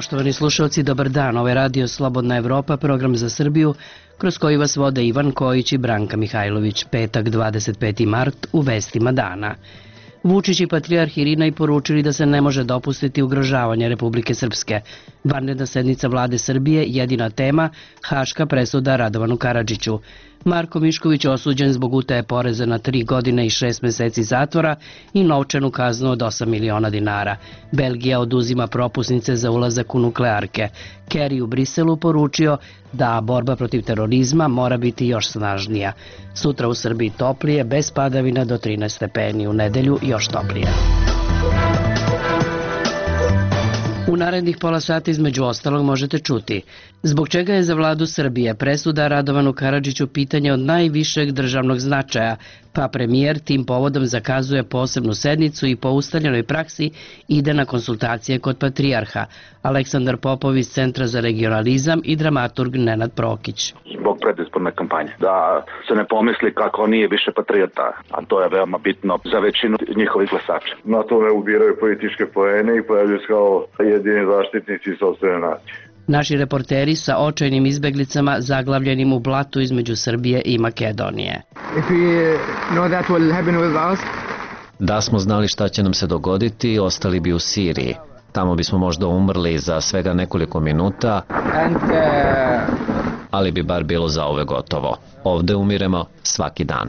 Poštovani slušalci, dobar dan. Ovo je radio Slobodna Evropa, program za Srbiju, kroz koji vas vode Ivan Kojić i Branka Mihajlović. Petak, 25. mart, u vestima dana. Vučić i patrijarh Irinej poručili da se ne može dopustiti ugrožavanje Republike Srpske. Vanredna sednica vlade Srbije, jedina tema, haška presuda Radovanu Karadžiću. Marko Mišković osuđen zbog utaje poreza na 3 godine i 6 meseci zatvora i novčanu kaznu od 8 miliona dinara. Belgija oduzima propusnice za ulazak u nuklearke. Kerry u Briselu poručio da borba protiv terorizma mora biti još snažnija. Sutra u Srbiji toplije, bez padavina do 13 stepeni, u nedelju još toplije. U narednih pola sata između ostalog možete čuti zbog čega je za vladu Srbije presuda Radovanu Karadžiću pitanje od najvišeg državnog značaja, pa premijer tim povodom zakazuje posebnu sednicu i po ustaljenoj praksi ide na konsultacije kod patrijarha. Aleksandar Popov iz Centra za regionalizam i dramaturg Nenad Prokić. Zbog predizborne kampanje. Da se ne pomisli kako nije više patriota, a to je veoma bitno za većinu njihovih glasača. Na tome ubiraju političke poene i pojavljuju se kao jedini zaštitnici sopstvene nacije. Naši reporteri sa očajnim izbeglicama zaglavljenim u blatu između Srbije i Makedonije. Da smo znali šta će nam se dogoditi, ostali bi u Siriji. Tamo bismo možda umrli za svega nekoliko minuta, ali bi bar bilo zauvek gotovo. Ovde umiremo svaki dan.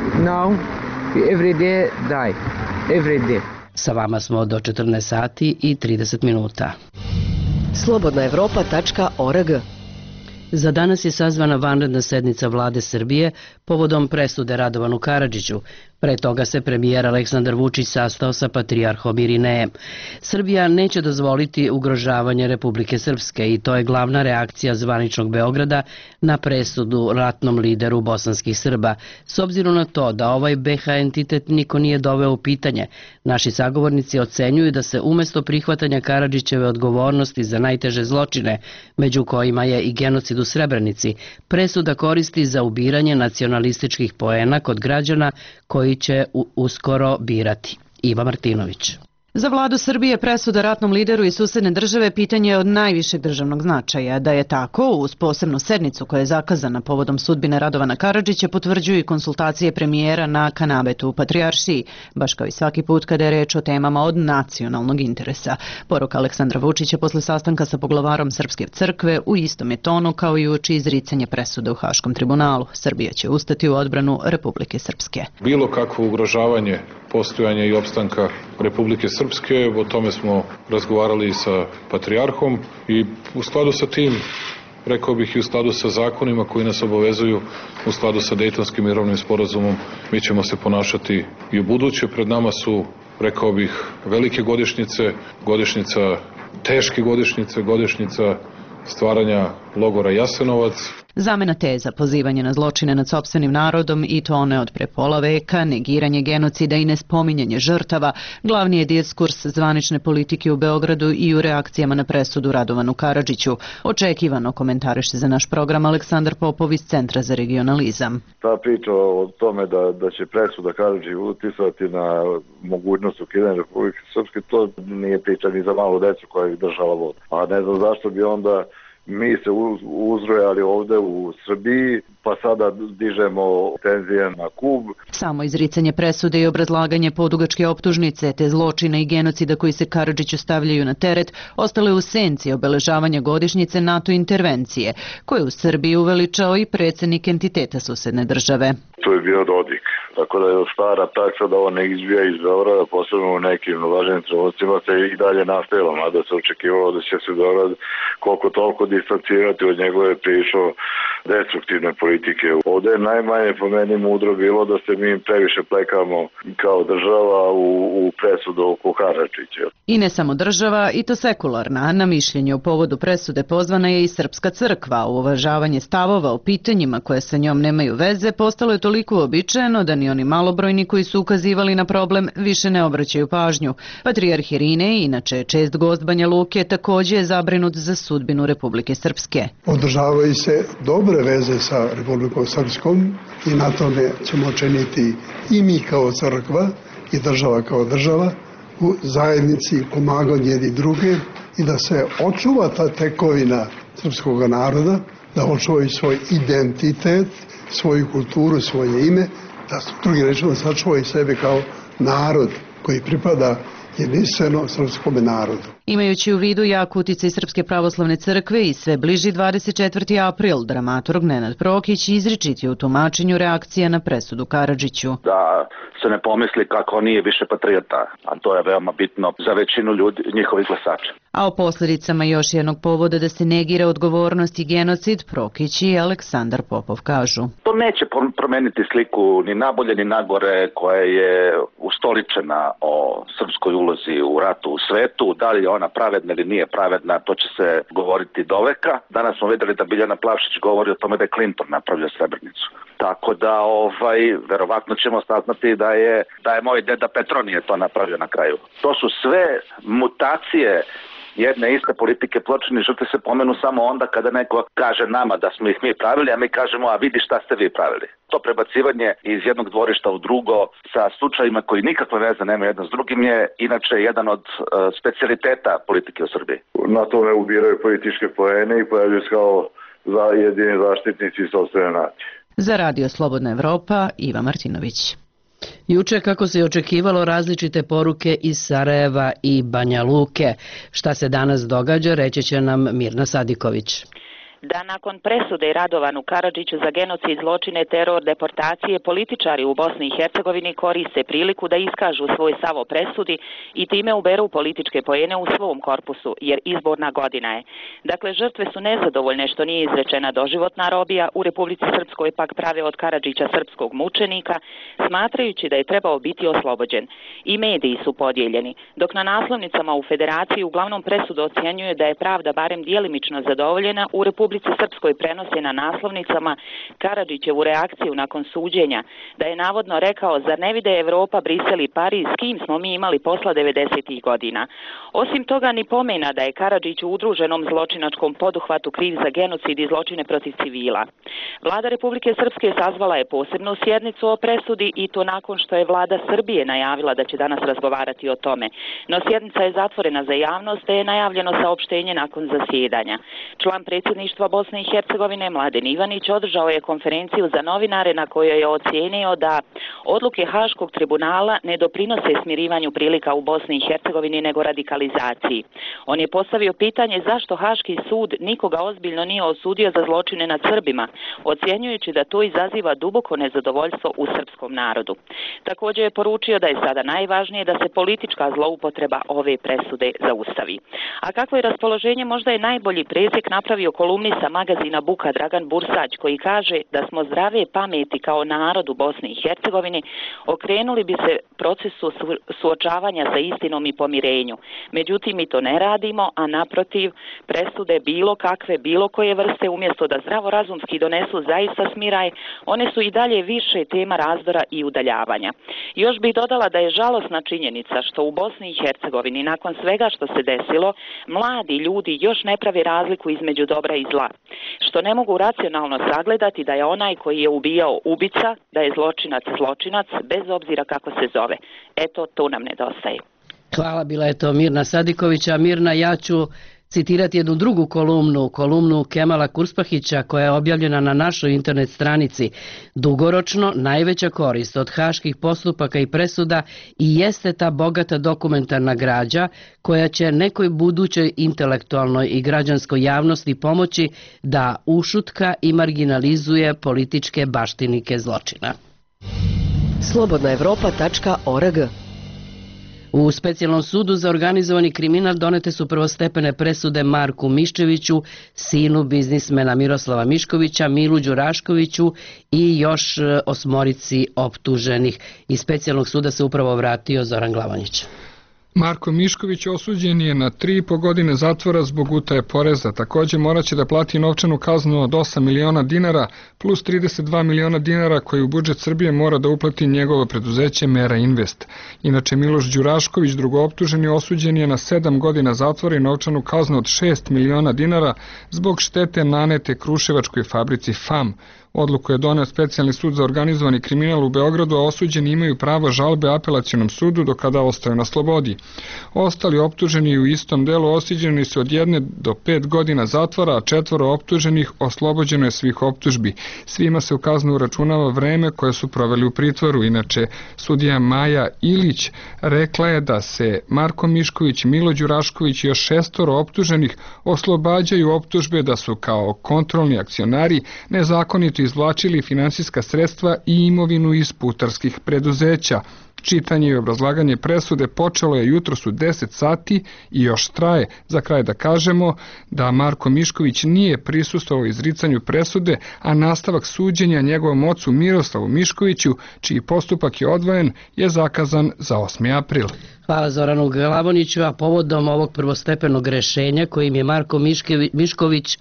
Sa vama smo do 14 sati i 30 minuta. Slobodnaevropa.org. Za danas je sazvana vanredna sednica vlade Srbije povodom presude Radovanu Karadžiću. Pre toga se premijer Aleksandar Vučić sastao sa patrijarhom Irinejem. Srbija neće dozvoliti ugrožavanje Republike Srpske i to je glavna reakcija zvaničnog Beograda na presudu ratnom lideru bosanskih Srba. S obzirom na to da ovaj BH entitet niko nije doveo u pitanje, naši sagovornici ocenjuju da se umesto prihvatanja Karadžićeve odgovornosti za najteže zločine, među kojima je i genocid u Srebrenici, presuda koristi za ubiranje nacionalističkih poena kod građana koji će uskoro birati. Iva Martinović. Za vladu Srbije presuda ratnom lideru i susedne države pitanje je od najvišeg državnog značaja. Da je tako, uz posebnu sednicu koja je zakazana povodom sudbine Radovana Karadžića potvrđuju i konsultacije premijera na kanabetu u Patrijaršiji, baš kao i svaki put kada je reč o temama od nacionalnog interesa. Poruka Aleksandra Vučića posle sastanka sa poglavarom Srpske crkve u istom je tonu kao i uoči izricanja presude u Haškom tribunalu. Srbija će ustati u odbranu Republike Srpske. Bilo kakvo ugrožavanje postojanja i opstanka Republike Srpske, o tome smo razgovarali i sa patrijarhom i u skladu sa tim, rekao bih i u skladu sa zakonima koji nas obavezuju, u skladu sa Dejtonskim mirovnim sporazumom, mi ćemo se ponašati i u buduće. Pred nama su, rekao bih, velike godišnjice, teške godišnjice, godišnjica stvaranja logora Jasenovac. Zamena teza, pozivanje na zločine nad sopstvenim narodom i to one od pre pola veka, negiranje genocida i nespominjanje žrtava, glavni je diskurs zvanične politike u Beogradu i u reakcijama na presudu Radovanu Karadžiću. Očekivano komentariše za naš program Aleksandar Popov iz Centra za regionalizam. Ta priča o tome da će presuda Karadžiću utisati na mogućnost ukidanja Republike Srpske, to nije priča ni za malu decu koja je držala vodu. A ne znam zašto bi onda mi se uzrojali ovde u Srbiji, pa sada dižemo tenzije na Kub. Samo izricanje presude i obrazlaganje podugačke optužnice te zločina i genocida koji se Karadžiću stavljaju na teret ostale u senci obeležavanja godišnjice NATO intervencije, koje je u Srbiji uveličao i predsjednik entiteta susedne države. To je bio Dodik. Tako da je stara praksa da ovo ne izbija iz Beograda, posebno u nekim važnim trenucima se i dalje nastavilo, mada se očekivalo da će se Beograd koliko toliko distancirati od njegove prilično destruktivne politike. Ovdje je najmanje po meni mudro bilo da se mi previše plekamo kao država u presudu oko Karadžića. I ne samo država, i to sekularna. Na mišljenje u povodu presude pozvana je i Srpska crkva. Uvažavanje stavova o pitanjima koje sa njom nemaju veze postalo je toliko uobičajeno da ni oni malobrojni koji su ukazivali na problem više ne obraćaju pažnju. Patrijarh Irinej, inače čest gost Banja Luke, također je zabrinut za sudbinu Republike Srpske. Održavaju se dobre veze sa Republikom Srpskom i na tome ćemo činiti i mi kao crkva i država kao država u zajednici, pomaganje jedni druge i da se očuva ta tekovina srpskog naroda, da očuvaju svoj identitet, svoju kulturu, svoje ime, da drugi rečima da sačuvaju sebe kao narod koji pripada jedinstveno srpskom narodu. Imajući u vidu jak uticaj Srpske pravoslavne crkve i sve bliži 24. april, dramaturg Nenad Prokić izričit je u tumačenju reakcija na presudu Karadžiću. Da se ne pomisli kako on nije više patriota, a to je veoma bitno za većinu ljudi, njihovih glasača. A o posljedicama još jednog povoda da se negira odgovornost i genocid Prokić i Aleksandar Popov kažu. To neće promeniti sliku ni nabolje ni nagore koja je ustoličena o srpskoj ulozi u ratu u svetu. Da li je ona pravedna ili nije pravedna, to će se govoriti doveka. Danas smo videli da Biljana Plavšić govori o tome da je Clinton napravio Srebrenicu. Tako da, verovatno ćemo saznati da je moj deda Petronije to napravio na kraju. To su sve mutacije jedne iste politike. Pločini žrtve se pomenu samo onda kada neko kaže nama da smo ih mi pravili, a mi kažemo, a vidi šta ste vi pravili. To prebacivanje iz jednog dvorišta u drugo sa slučajima koji nikakve veze nema jedno s drugim je inače jedan od specijaliteta politike u Srbiji. Na tome ubiraju političke poene i pojavljuju se kao jedini zaštitnici sopstvene nacije. Za Radio Slobodna Evropa, Iva Martinović. Juče, kako se očekivalo, različite poruke iz Sarajeva i Banja Luke. Šta se danas događa, reći će nam Mirna Sadiković. Da nakon presude Radovanu Karadžiću za genocid, zločine, teror, deportacije, političari u Bosni i Hercegovini koriste priliku da iskažu svoj stav o presudi i time uberu političke poene u svom korpusu, jer izborna godina je. Dakle, žrtve su nezadovoljne što nije izrečena doživotna robija, u Republici Srpskoj pak prave od Karadžića srpskog mučenika, smatrajući da je trebao biti oslobođen. I mediji su podijeljeni, dok na naslovnicama u Federaciji uglavnom presudu ocjenjuje da je pravda barem djelimično zadovoljena, u Republici Srpskoj prenose na naslovnicama Karadžićevu reakciju nakon suđenja, da je navodno rekao: zar ne vide Evropa, Brisel i Pariz, s kim smo mi imali posla 90. godina. Osim toga ni pomena da je Karadžić u udruženom zločinačkom poduhvatu kriv za genocid i zločine protiv civila. Vlada Republike Srpske sazvala je posebnu sjednicu o presudi i to nakon što je vlada Srbije najavila da će danas razgovarati o tome. No sjednica je zatvorena za javnost, te je najavljeno saopštenje nakon zasjedanja. Član predsjedništva Bosne i Hercegovine Mladen Ivanić održao je konferenciju za novinare na kojoj je ocijenio da odluke Haškog tribunala ne doprinose smirivanju prilika u Bosni i Hercegovini nego radikalizaciji. On je postavio pitanje zašto Haški sud nikoga ozbiljno nije osudio za zločine nad Srbima, ocjenjujući da to izaziva duboko nezadovoljstvo u srpskom narodu. Također je poručio da je sada najvažnije da se politička zloupotreba ove presude zaustavi. A kakvo je raspoloženje, možda je najbolji presjek napravio kolumnista magazina Buka Dragan Bursać, koji kaže da smo zdrave pameti kao narod u Bosni i Hercegovini okrenuli bi se procesu suočavanja sa istinom i pomirenju. Međutim, mi to ne radimo, a naprotiv, presude bilo kakve, bilo koje vrste, umjesto da zdravorazumski donesu zaista smiraj, one su i dalje više tema razdora i udaljavanja. Još bih dodala da je žalosna činjenica što u Bosni i Hercegovini, nakon svega što se desilo, mladi ljudi još ne prave razliku između dobra i zla, što ne mogu racionalno sagledati da je onaj koji je ubijao ubica, da je zločinac zločinac, bez obzira kako se zove. Eto, to nam nedostaje. Hvala, bila je to Mirna Sadiković. A Mirna, ja ću citirati jednu drugu kolumnu Kemala Kurspahića koja je objavljena na našoj internet stranici. Dugoročno najveća korist od haških postupaka i presuda i jeste ta bogata dokumentarna građa koja će nekoj budućoj intelektualnoj i građanskoj javnosti pomoći da ušutka i marginalizuje političke baštinike zločina. slobodnaevropa.org. U specijalnom sudu za organizovani kriminal donete su prvostepene presude Marku Miščeviću, sinu biznismena Miroslava Miškovića, Milu Đuraškoviću i još 8 optuženih. Iz specijalnog suda se upravo vratio Zoran Glavanić. Marko Mišković osuđen je na 3,5 godine zatvora zbog utaje poreza. Također moraće da plati novčanu kaznu od 8 miliona dinara plus 32 miliona dinara koji u budžet Srbije mora da uplati njegovo preduzeće Mera Invest. Inače, Miloš Đurašković, drugooptuženi, osuđen je na 7 godina zatvora i novčanu kaznu od 6 miliona dinara zbog štete nanete kruševačkoj fabrici FAM Odluku je doneo specijalni sud za organizovani kriminal u Beogradu, a osuđeni imaju pravo žalbe apelacionom sudu do kada ostaju na slobodi. Ostali optuženi u istom delu osuđeni su od 1 do 5 godina zatvora, a 4 optuženih oslobođeno je svih optužbi. Svima se u kaznu uračunava vreme koje su proveli u pritvoru. Inače, sudija Maja Ilić rekla je da se Marko Mišković, Milo Đurašković i još 6 optuženih oslobađaju optužbe da su kao kontrolni akcionari nezakonito izvlačili finansijska sredstva i imovinu iz putarskih preduzeća. Čitanje i obrazlaganje presude počelo je jutros u 10 sati i još traje. Za kraj da kažemo da Marko Mišković nije prisustvovao izricanju presude, a nastavak suđenja njegovom ocu Miroslavu Miškoviću, čiji postupak je odvojen, je zakazan za 8. april. Hvala Zoranu Glavoniću, a povodom ovog prvostepenog rešenja kojim je Marko Mišković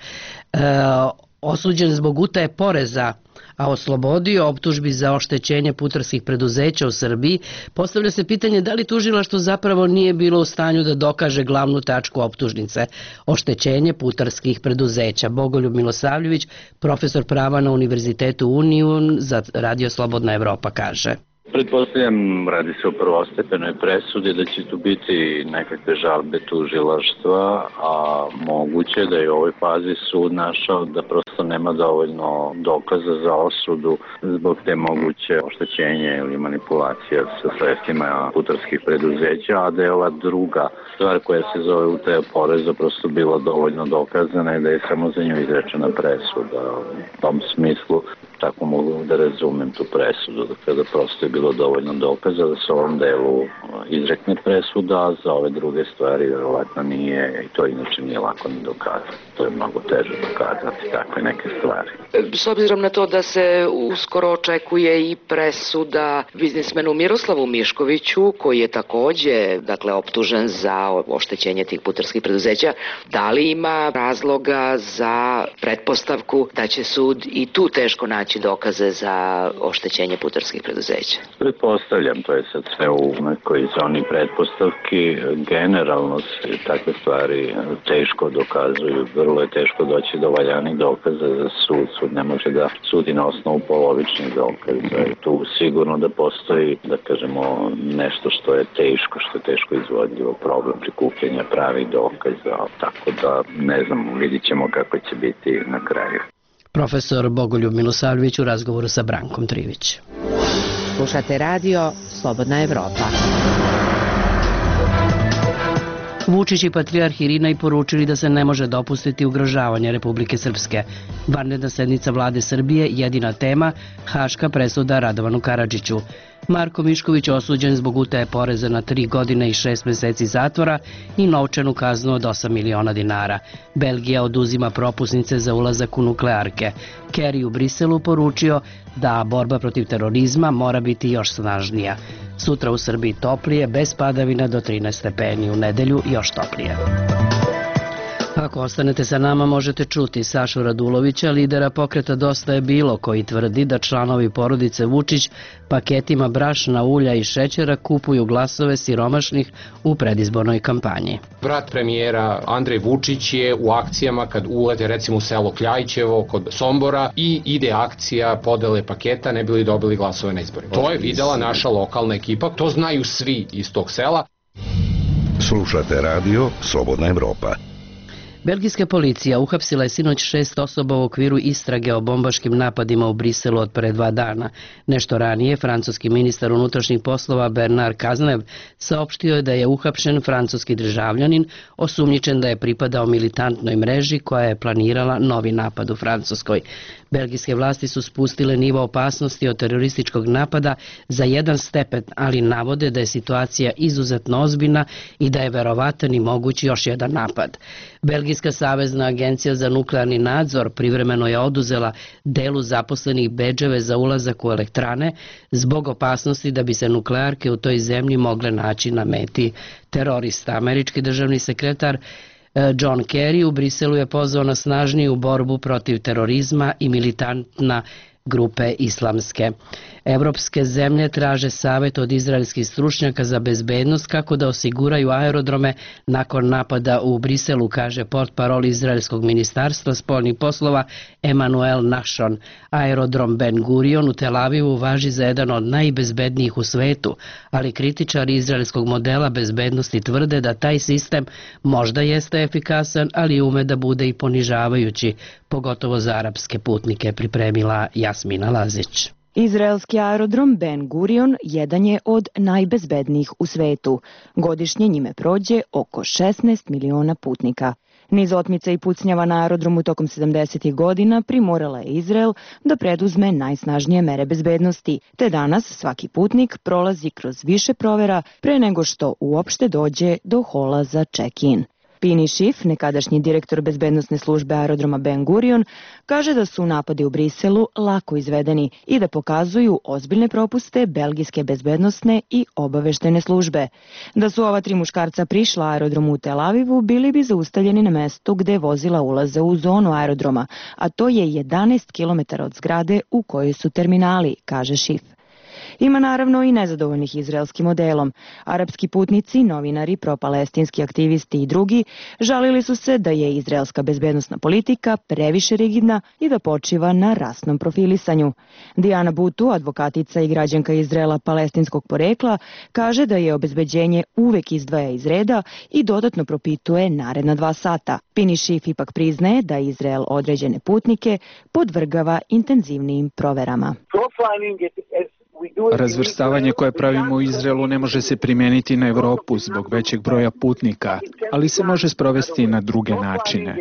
osuđen zbog utaje poreza, a oslobodio optužbi za oštećenje putarskih preduzeća u Srbiji, postavlja se pitanje da li tužilaštvo zapravo nije bilo u stanju da dokaže glavnu tačku optužnice, oštećenje putarskih preduzeća. Bogoljub Milosavljević, profesor prava na Univerzitetu Union za Radio Slobodna Evropa, kaže. Pretpostavljam, radi se o prvostepenoj presudi, da će tu biti nekakve žalbe tužilaštva, a moguće da je u ovoj fazi sud našao da prosto nema dovoljno dokaza za osudu zbog te moguće oštećenje ili manipulacije sa sredstvima putarskih preduzeća, a da je ova druga stvar koja se zove utaja poreza prosto bila dovoljno dokazana i da je samo za nju izrečena presuda. U tom smislu tako mogu da razumem tu presudu, kada prosto je bilo dovoljno dokaza da se u ovom delu izrekne presuda, a za ove druge stvari verovatno nije, i to inače nije lako ni dokazati. To je mnogo teže dokazati takve neke stvari. S obzirom na to da se uskoro očekuje i presuda biznismenu Miroslavu Miškoviću, koji je takođe optužen za oštećenje tih putarskih preduzeća, da li ima razloga za pretpostavku da će sud i tu teško naći dokaze za oštećenje putarskih preduzeća? Pretpostavljam, to je sad sve u nekoj zoni pretpostavki. Generalno se takve stvari teško dokazuju, vrlo je teško doći do valjanih dokaza za sud. Sud ne može da sudi na osnovu polovičnih dokaza. Tu sigurno da postoji, da kažemo, nešto što je teško izvodljivo, problem prikupljanja pravih dokaza, tako da ne znam, vidit ćemo kako će biti na kraju. Profesor Bogoljub Milosavljević u razgovoru sa Brankom Trivić. Slušate radio Slobodna Evropa. Vučić i patrijarh Irina i poručili da se ne može dopustiti ugrožavanje Republike Srpske. Vanredna sednica vlade Srbije, jedina tema, haška presuda Radovanu Karadžiću. Marko Mišković osuđen zbog utaje poreza na 3 godine i 6 meseci zatvora i novčanu kaznu od 8 miliona dinara. Belgija oduzima propusnice za ulazak u nuklearke. Kerry u Briselu poručio da borba protiv terorizma mora biti još snažnija. Sutra u Srbiji toplije, bez padavina do 13 stepeni, u nedelju još toplije. Ako ostanete sa nama, možete čuti Sašu Radulovića, lidera pokreta Dosta je bilo, koji tvrdi da članovi porodice Vučić paketima brašna, ulja i šećera kupuju glasove siromašnih u predizbornoj kampanji. Brat premijera Andrej Vučić je u akcijama kad ulete recimo u selo Kljajićevo kod Sombora i ide akcija podele paketa ne bi li dobili glasove na izborima. To je videla naša lokalna ekipa, to znaju svi iz tog sela. Slušate radio Slobodna Evropa. Belgijska policija uhapsila je sinoć 6 osoba u okviru istrage o bombaškim napadima u Briselu od pre 2 dana. Nešto ranije, francuski ministar unutrašnjih poslova Bernard Cazeneuve saopštio je da je uhapšen francuski državljanin, osumnjičen da je pripadao militantnoj mreži koja je planirala novi napad u Francuskoj. Belgijske vlasti su spustile nivo opasnosti od terorističkog napada za 1 stepen, ali navode da je situacija izuzetno ozbiljna i da je verovatan i moguć još jedan napad. Belgijska savezna agencija za nuklearni nadzor privremeno je oduzela delu zaposlenih bedževe za ulazak u elektrane zbog opasnosti da bi se nuklearke u toj zemlji mogle naći na meti terorista. Američki državni sekretar John Kerry u Briselu je pozvao na snažniju borbu protiv terorizma i militantna grupe islamske. Evropske zemlje traže savjet od izraelskih stručnjaka za bezbednost kako da osiguraju aerodrome nakon napada u Briselu, kaže portparol izraelskog ministarstva spoljnih poslova Emanuel Nahshon. Aerodrom Ben Gurion u Tel Avivu važi za jedan od najbezbednijih u svetu, ali kritičari izraelskog modela bezbednosti tvrde da taj sistem možda jeste efikasan, ali ume da bude i ponižavajući, pogotovo za arapske putnike, pripremila Jasmina Lazić. Izraelski aerodrom Ben Gurion jedan je od najbezbednijih u svetu. Godišnje njime prođe oko 16 miliona putnika. Niz otmica i pucnjava na aerodromu tokom 70. godina primorala je Izrael da preduzme najsnažnije mere bezbednosti, te danas svaki putnik prolazi kroz više provera pre nego što uopšte dođe do hola za check-in. Pini Šif, nekadašnji direktor bezbednosne službe aerodroma Ben Gurion, kaže da su napadi u Briselu lako izvedeni i da pokazuju ozbiljne propuste belgijske bezbednosne i obaveštene službe. Da su ova 3 muškarca prišla aerodromu u Tel Avivu, bili bi zaustavljeni na mestu gde vozila ulaze u zonu aerodroma, a to je 11 km od zgrade u kojoj su terminali, kaže Šif. Ima naravno i nezadovoljnih izraelskim modelom. Arapski putnici, novinari, propalestinski aktivisti i drugi žalili su se da je izraelska bezbednosna politika previše rigidna i da počiva na rasnom profilisanju. Diana Butu, advokatica i građanka Izraela palestinskog porekla, kaže da je obezbeđenje uvek izdvaja iz reda i dodatno propituje naredna 2 sata. Pini Šif ipak priznaje da Izrael određene putnike podvrgava intenzivnijim proverama. Razvrstavanje koje pravimo u Izraelu ne može se primijeniti na Evropu zbog većeg broja putnika, ali se može sprovesti na druge načine.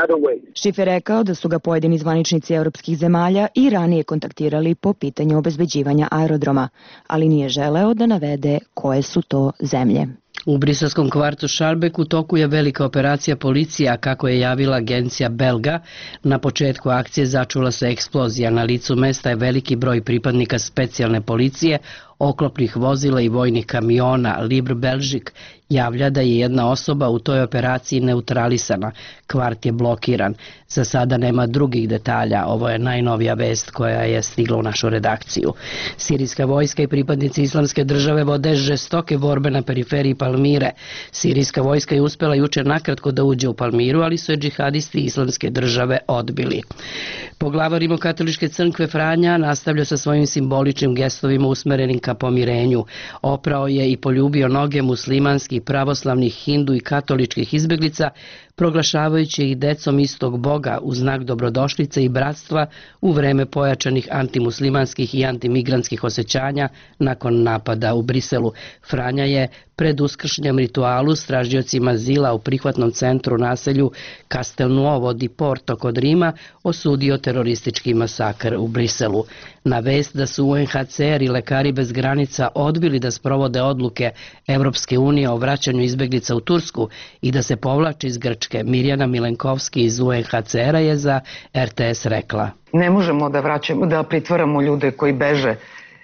Šif je rekao da su ga pojedini zvaničnici evropskih zemalja i ranije kontaktirali po pitanju obezbeđivanja aerodroma, ali nije želeo da navede koje su to zemlje. U briselskom kvartu Šalbek u toku je velika operacija policije, a kako je javila agencija Belga, na početku akcije začula se eksplozija. Na licu mesta je veliki broj pripadnika specijalne policije, oklopnih vozila i vojnih kamiona. Libre Belgique javlja da je jedna osoba u toj operaciji neutralisana. Kvart je blokiran. Za sada nema drugih detalja. Ovo je najnovija vest koja je stigla u našu redakciju. Sirijska vojska i pripadnici Islamske države vode žestoke borbe na periferiji Palmire. Sirijska vojska je uspela juče nakratko da uđe u Palmiru, ali su je džihadisti Islamske države odbili. Poglavar Rimokatoličke crkve Franja nastavlja sa svojim simboličnim gestovima usmerenim ka pomirenju. Oprao je i poljubio noge muslimanskih, pravoslavnih, hindu i katoličkih izbeglica, proglašavajući ih decom istog Boga u znak dobrodošlice i bratstva u vreme pojačanih antimuslimanskih i antimigrantskih osjećanja nakon napada u Briselu. Franja je pred uskršnjem ritualu s tražiocima azila u prihvatnom centru naselju Castelnuovo di Porto kod Rima osudio teroristički masakr u Briselu. Na vest da su UNHCR i Lekari bez granica odbili da sprovode odluke Evropske unije o vraćanju izbeglica u Tursku i da se povlači iz Grčke, Mirjana Milenkovski iz UNHCR-a je za RTS rekla: Ne možemo da pritvaramo ljude koji beže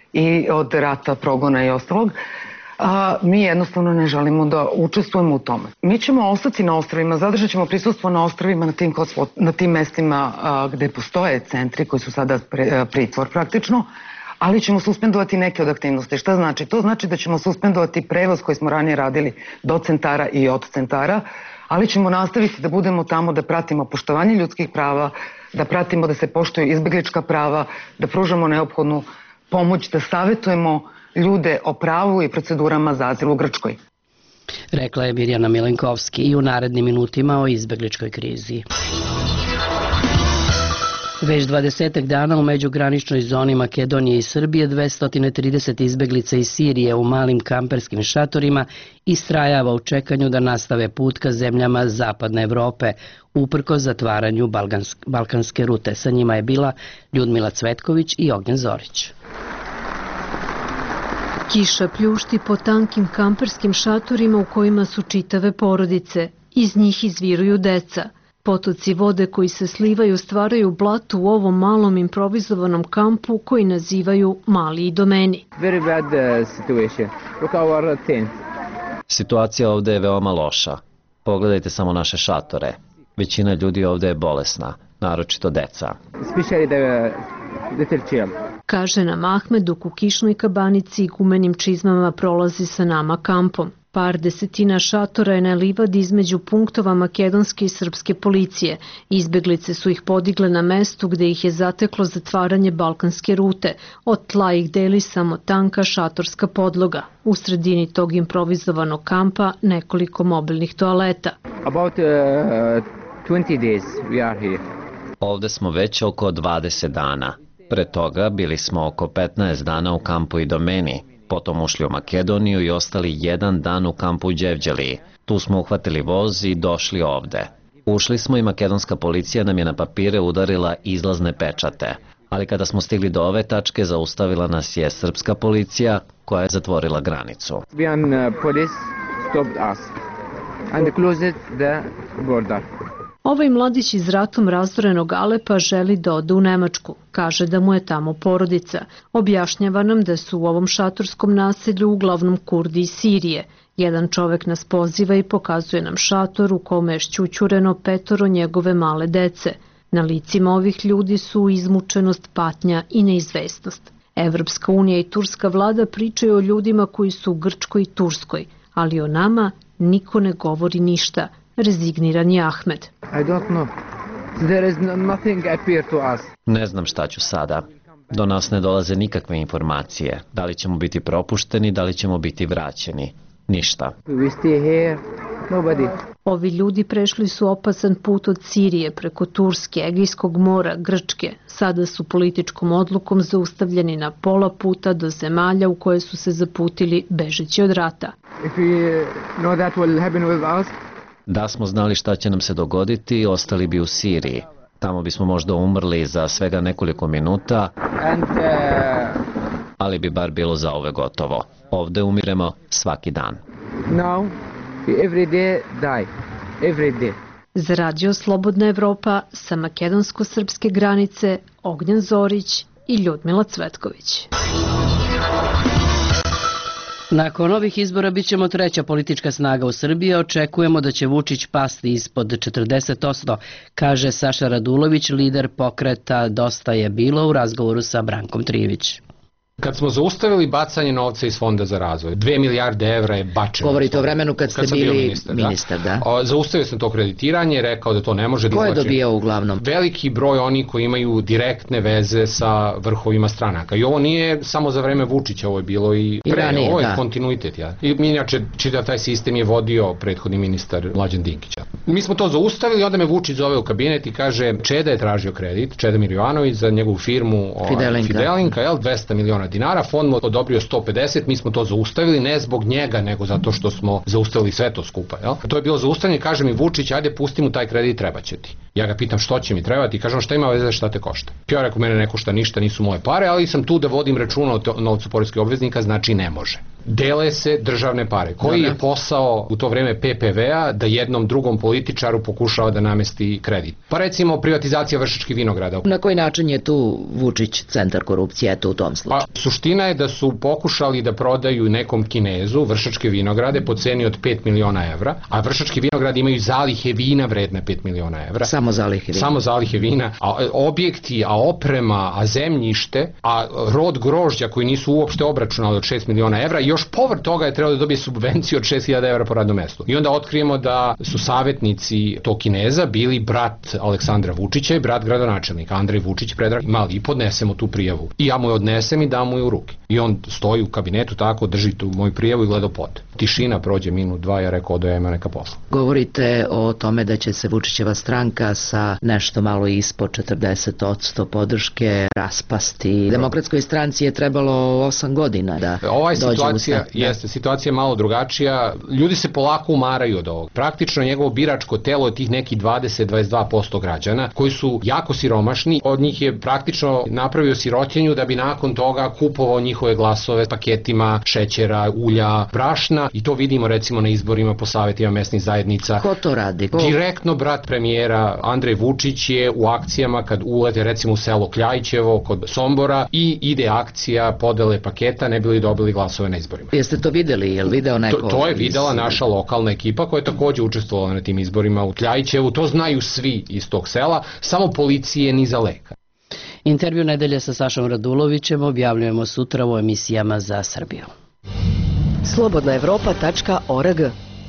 i od rata, progona i ostalog, a mi jednostavno ne želimo da učestvujemo u tome. Mi ćemo ostati na ostrovima, zadržat ćemo prisustvo na ostrovima na tim mestima gde postoje centri koji su sada pritvor praktično, ali ćemo suspendovati neke od aktivnosti. Šta znači? To znači da ćemo suspendovati prevoz koji smo ranije radili do centara i od centara, ali ćemo nastaviti da budemo tamo, da pratimo poštovanje ljudskih prava, da pratimo da se poštuju izbeglička prava, da pružamo neophodnu pomoć, da savjetujemo ljude o pravu i procedurama za azil u Grčkoj. Rekla je Mirjana Milenkovski i u narednim minutima o izbegličkoj krizi. Već 20 dana u međugraničnoj zoni Makedonije i Srbije 230 izbeglica iz Sirije u malim kamperskim šatorima istrajava u čekanju da nastave put ka zemljama Zapadne Evrope, uprkos zatvaranju balkanske rute. Sa njima je bila Ljudmila Cvetković i Ognjen Zorić. Kiša pljušti po tankim kamperskim šatorima u kojima su čitave porodice. Iz njih izviruju deca. Potoci vode koji se slivaju stvaraju blato u ovom malom improvizovanom kampu koji nazivaju Mali Idomeni. Situacija ovde je veoma loša. Pogledajte samo naše šatore. Većina ljudi ovde je bolesna, naročito deca. Kaže nam Ahmed dok u kišnoj kabanici i gumenim čizmama prolazi sa nama kampom. Par desetina šatora je na livadi između punktova makedonske i srpske policije. Izbeglice su ih podigle na mestu gde ih je zateklo zatvaranje balkanske rute. Od tla ih deli samo tanka šatorska podloga. U sredini tog improvizovanog kampa nekoliko mobilnih toaleta. About 20 days we are here. Ovde smo već oko 20 dana. Pre toga bili smo oko 15 dana u kampu Idomeni. Potom ušli u Makedoniju i ostali jedan dan u kampu u Đevđeliji. Tu smo uhvatili voz i došli ovde. Ušli smo i makedonska policija nam je na papire udarila izlazne pečate. Ali kada smo stigli do ove tačke, zaustavila nas je srpska policija koja je zatvorila granicu. Police stopped us and closed the border. Ovaj mladić iz ratom razorenog Alepa želi da ode u Nemačku. Kaže da mu je tamo porodica. Objašnjava nam da su u ovom šatorskom naselju uglavnom Kurdi iz Sirije. Jedan čovek nas poziva i pokazuje nam šator u kome je šćućureno 5 njegove male dece. Na licima ovih ljudi su izmučenost, patnja i neizvesnost. Evropska unija i turska vlada pričaju o ljudima koji su u Grčkoj i Turskoj, ali o nama niko ne govori ništa. Rezigniran je Ahmed. I don't know. There is nothing appear to us. Ne znam šta ću sada. Do nas ne dolaze nikakve informacije. Da li ćemo biti propušteni, da li ćemo biti vraćeni. Ništa. We stay here. Nobody. Ovi ljudi prešli su opasan put od Sirije preko Turske, Egejskog mora, Grčke. Sada su političkom odlukom zaustavljeni na pola puta do zemalja u koje su se zaputili bežeći od rata. If we know that will happen with us, da smo znali šta će nam se dogoditi, ostali bi u Siriji. Tamo bismo možda umrli za svega nekoliko minuta, ali bi bar bilo za ove gotovo. Ovde umiremo svaki dan. Now, every day die. Every day. Za Radio Slobodna Evropa sa makedonsko-srpske granice Ognjen Zorić i Ljudmila Cvetković. Nakon ovih izbora bit ćemo treća politička snaga u Srbiji, očekujemo da će Vučić pasti ispod 40%, kaže Saša Radulović, lider pokreta Dosta je bilo u razgovoru sa Brankom Trijević. Kad smo zaustavili bacanje novca iz Fonda za razvoj, 2 milijarde evra je bačeno. Govorite o vremenu kad ste bili ministar, da? Zaustavio sam to kreditiranje, rekao da to ne može. Ko je dobijao uglavnom? Veliki broj oni koji imaju direktne veze sa vrhovima stranaka. I ovo nije samo za vreme Vučića, ovo je bilo i pre, ranije, ovo je kontinuitet. Ja. I inače, čitav taj sistem je vodio prethodni ministar Mlađan Dinkić. Mi smo to zaustavili, onda me Vučić zove u kabinet i kaže, Čeda je tražio kredit, Čeda Miljovanović za njegovu firmu Fidelinka, 200 miliona dinara, fond mu odobrio 150, mi smo to zaustavili, ne zbog njega, nego zato što smo zaustavili sve to skupa. Jel? To je bilo zaustavljanje, kaže mi Vučić, ajde pusti mu taj kredit, treba će ti. Ja ga pitam što će mi trebati, kažem šta ima veze, šta te košta. Ja rekao, mene ne košta ništa, nisu moje pare, ali sam tu da vodim računa o novcu poreskih obveznika, znači ne može. Dele se državne pare. Koji je posao u to vreme PPV-a da jednom drugom političaru pokušava da namesti kredit? Pa recimo privatizacija Vršačkih vinograda. Na koji način je tu Vučić centar korupcije u tom slučaju? Pa, suština je da su pokušali da prodaju nekom Kinezu Vršačke vinograde po ceni od 5 miliona evra, a Vršački vinogradi imaju zalihe vina vredne 5 miliona evra. Samo zalihe vina. Samo zalihe vina, a objekti, a oprema, a zemljište, a rod grožđa koji nisu uopšte obračunali od 6 miliona evra, još povrh toga je trebalo da dobije subvenciju od 6.000 evra po radnom mestu. I onda otkrijemo da su savjetnici tog Kineza bili brat Aleksandra Vučića i brat gradonačelnika Andrej Vučić, Predrag Mali, i podnesemo tu prijavu. I ja mu je odnesem i dam mu je u ruke. I on stoji u kabinetu tako, drži tu moju prijavu i gleda pod. Tišina, prođe minut, dva, ja rekao da ima neka posla. Govorite o tome da će se Vučićeva stranka sa nešto malo ispod 40% podrške raspasti. Demokratskoj stranci je trebalo 8 godina da dođe u sve. Jeste, situacija je malo drugačija. Ljudi se polako umaraju od ovog. Praktično njegovo biračko telo je tih nekih 20-22% građana koji su jako siromašni. Od njih je praktično napravio sirotinju da bi nakon toga kupovao njihove glasove paketima šećera, ulja, brašna i to vidimo recimo na izborima po savjetima mesnih zajednica. Ko to radi? Direktno brat premijera Andrej Vučić je u akcijama kad ulete recimo u selo Kljajićevo kod Sombora i ide akcija podele paketa ne bi li dobili glasove na izborima. Jeste to videli? Je li video neko? To je videla naša lokalna ekipa koja je takođe učestvovala na tim izborima u Kljajićevu. To znaju svi iz tog sela, samo policije ni za leka. Intervju nedelje sa Sašom Radulovićem objavljujemo sutra u emisijama za Srbiju. Slobodnaevropa.org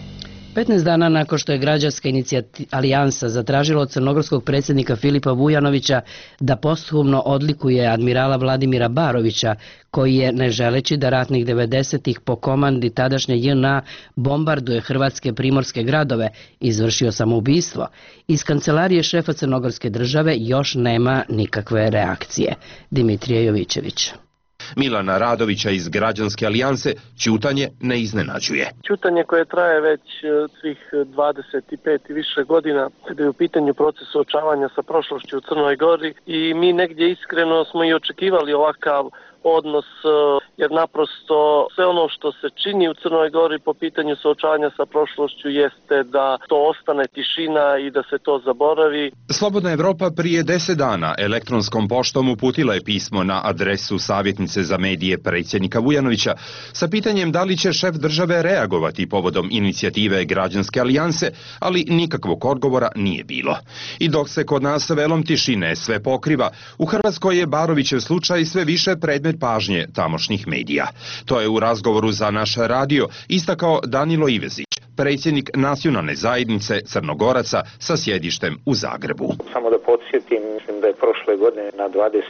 15 dana nakon što je građanska alijansa zatražila od crnogorskog predsjednika Filipa Vujanovića da posthumno odlikuje admirala Vladimira Barovića, koji je, ne želeći da ratnih 90-ih po komandi tadašnje JNA bombarduje hrvatske primorske gradove, izvršio samoubistvo, iz kancelarije šefa crnogorske države još nema nikakve reakcije. Dimitrije Jovićević. Milana Radovića iz Građanske alijanse ćutanje ne iznenađuje. Ćutanje koje traje već svih 25 i više godina, kada je u pitanju proces suočavanja sa prošlošću u Crnoj Gori, i mi negdje iskreno smo i očekivali ovakav odnos, jer naprosto sve ono što se čini u Crnoj Gori po pitanju suočavanja sa prošlošću jeste da to ostane tišina i da se to zaboravi. Slobodna Evropa prije 10 dana elektronskom poštom uputila je pismo na adresu savjetnice za medije predsjednika Vujanovića sa pitanjem da li će šef države reagovati povodom inicijative Građanske alijanse, ali nikakvog odgovora nije bilo. I dok se kod nas velom tišine sve pokriva, u Hrvatskoj je Barovićev slučaj sve više predmet pažnje tamošnjih medija. To je u razgovoru za naš radio istakao Danilo Ivezić, predsjednik nacionalne zajednice Crnogoraca sa sjedištem u Zagrebu. Samo da podsjetim, mislim da je prošle godine na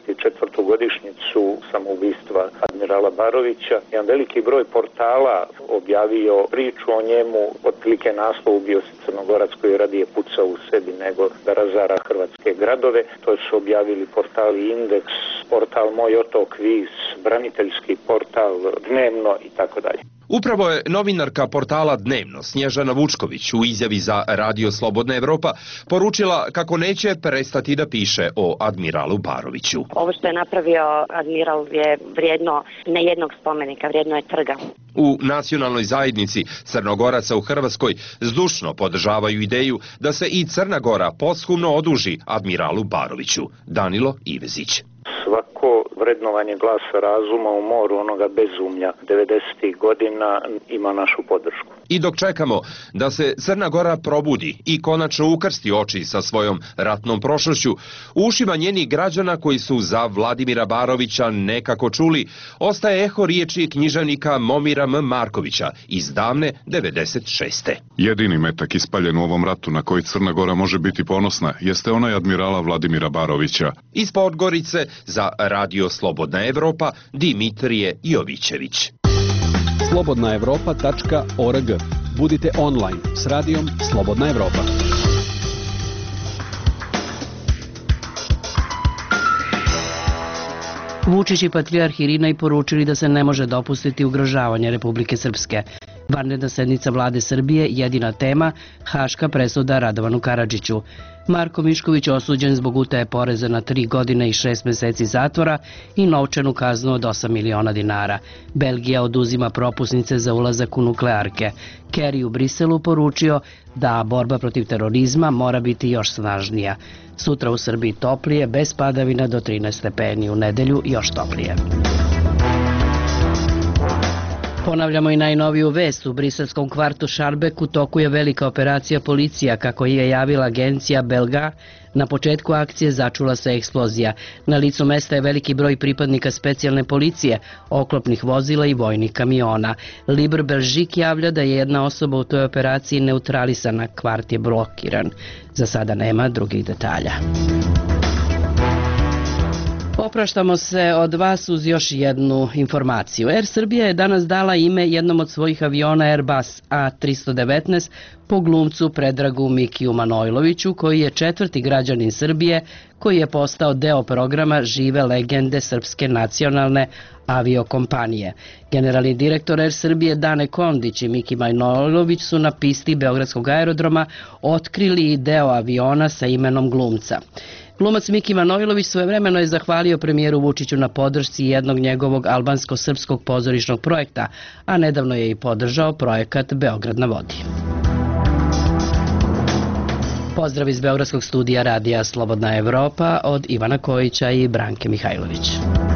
24. godišnjicu samoubistva admirala Barovića jedan veliki broj portala objavio priču o njemu, otprilike naslov "Ubio se Crnogorac koji radije pucao u sebi nego da razara hrvatske gradove". To su objavili portali Indeks, portal Moj otok Vis, braniteljski portal Dnevno i tako dalje. Upravo je novinarka portala Dnevno Snježana Vučković u izjavi za Radio Slobodna Evropa poručila kako neće prestati da piše o admiralu Baroviću. Ovo što je napravio admiral je vrijedno ne jednog spomenika, vrijedno je trga. U nacionalnoj zajednici Crnogoraca u Hrvatskoj zdušno podržavaju ideju da se i Crna Gora posthumno oduži admiralu Baroviću. Danilo Ivezić. Svako vrednovanje glasa razuma u moru onoga bezumlja 90. godina ima našu podršku. I dok čekamo da se Crna Gora probudi i konačno ukrsti oči sa svojom ratnom prošlošću, u ušima njenih građana koji su za Vladimira Barovića nekako čuli, ostaje eho riječi književnika Momira M. Markovića iz davne 96. Jedini metak ispaljen u ovom ratu na koji Crna Gora može biti ponosna jeste onaj admirala Vladimira Barovića. Iz Podgorice za Radio Slobodna Evropa Dimitrije Jovićević. Slobodnaevropa.org. Budite online s radijom Slobodna Evropa. Vučić i patrijarh Irinej poručili da se ne može dopustiti ugrožavanje Republike Srpske. Vanredna sednica Vlade Srbije, jedina tema, haška presuda Radovanu Karadžiću. Marko Mišković osuđen zbog utaje poreza na 3 godine i 6 meseci zatvora i novčanu kaznu od 8 miliona dinara. Belgija oduzima propusnice za ulazak u nuklearke. Kerry u Briselu poručio da borba protiv terorizma mora biti još snažnija. Sutra u Srbiji toplije, bez padavina do 13 stepeni, u nedelju još toplije. Ponavljamo i najnoviju vest. U briselskom kvartu Šarbek u toku je velika operacija policija, kako je javila agencija Belga. Na početku akcije začula se eksplozija. Na licu mesta je veliki broj pripadnika specijalne policije, oklopnih vozila i vojnih kamiona. Libre Belgique javlja da je jedna osoba u toj operaciji neutralisana, kvart je blokiran. Za sada nema drugih detalja. Opraštamo se od vas uz još jednu informaciju. Air Srbija je danas dala ime jednom od svojih aviona Airbus A319 po glumcu Predragu Mikiju Manojloviću, koji je 4. građanin Srbije, koji je postao deo programa Žive legende Srpske nacionalne aviokompanije. Generalni direktor Air Srbije Dane Kondić i Miki Manojlović su na pisti Beogradskog aerodroma otkrili deo aviona sa imenom glumca. Glumac Miki Manojlović svojevremeno je zahvalio premijeru Vučiću na podršci jednog njegovog albansko-srpskog pozorišnog projekta, a nedavno je i podržao projekat Beograd na vodi. Pozdrav iz Beogradskog studija radija Slobodna Evropa od Ivana Kojića i Branke Mihajlović.